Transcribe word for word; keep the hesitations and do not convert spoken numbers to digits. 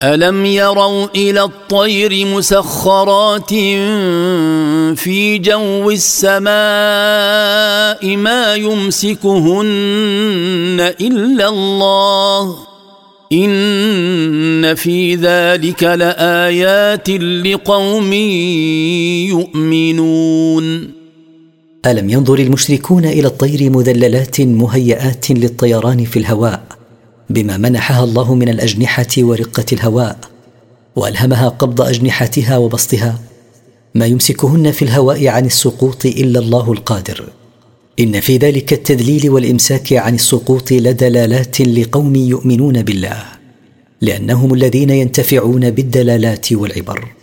ألم يروا إلى الطير مسخرات في جو السماء ما يمسكهن إلا الله إن في ذلك لآيات لقوم يؤمنون. ألم ينظر المشركون إلى الطير مذللات مهيئات للطيران في الهواء بما منحها الله من الأجنحة ورقة الهواء، وألهمها قبض أجنحتها وبسطها، ما يمسكهن في الهواء عن السقوط إلا الله القادر. إن في ذلك التذليل والإمساك عن السقوط لدلالات لقوم يؤمنون بالله، لأنهم الذين ينتفعون بالدلالات والعبر.